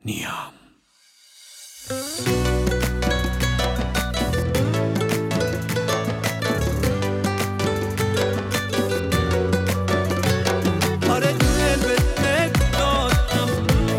نیام. آره دل به دل دادم،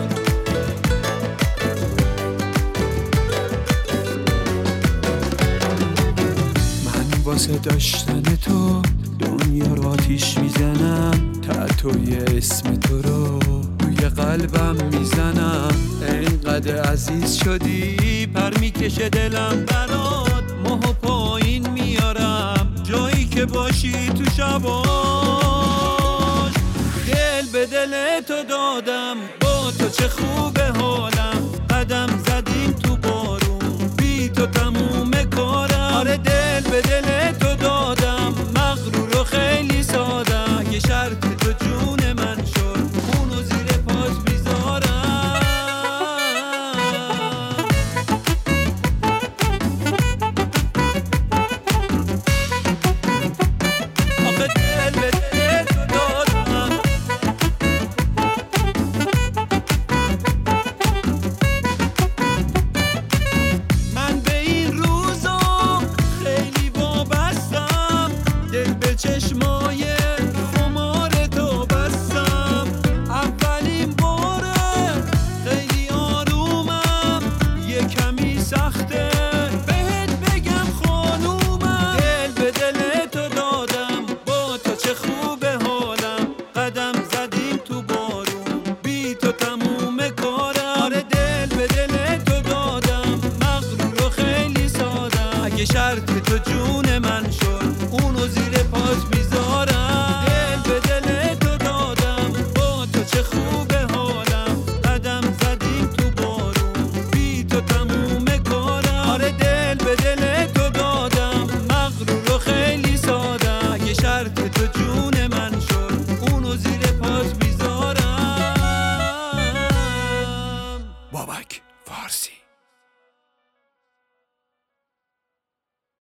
من واسه داشتن تو دنیا رو آتیش میزنم، تتوی اسم تو رو روی قلبم میزنم. اینقدر عزیز شدی پر میکشه دلم برات، ماه پایین میارم جایی که باشی تو شباش. دل به دل تو دادم، با تو چه خوبه حالم، قدم زدیم تو بارون بی تو تموم کارم. آره دل به دل تو دادم، مغرور و خیلی ساده، یه شرط تو جون من شد، اونو زیر پات میذارم. آخه دل به دل تو دادم، من به این روزا خیلی وابستم، دل به چشمای خمار تو بستم. اولین باره خیلی آرومم، یه کمی سخته بهت بگم خانومم. دل به دل تو دادم، با تو چه خوبه حالم، قدم زدیم تو بارون بی تو تموم کارم. آره دل به دل تو دادم، مغرور و خیلی ساده، اگه شرط تو جون من شد، اونو زیر پات میذارم. دل به دل تو دادم، با تو چه خوبه حالم، قدم زدیم تو بارون بی تو تموم کارم. آره دل به دل تو دادم، مغرور و خیلی ساده، اگه شرط تو جون من شد، اونو زیر پات میذارم. بابک فارسی.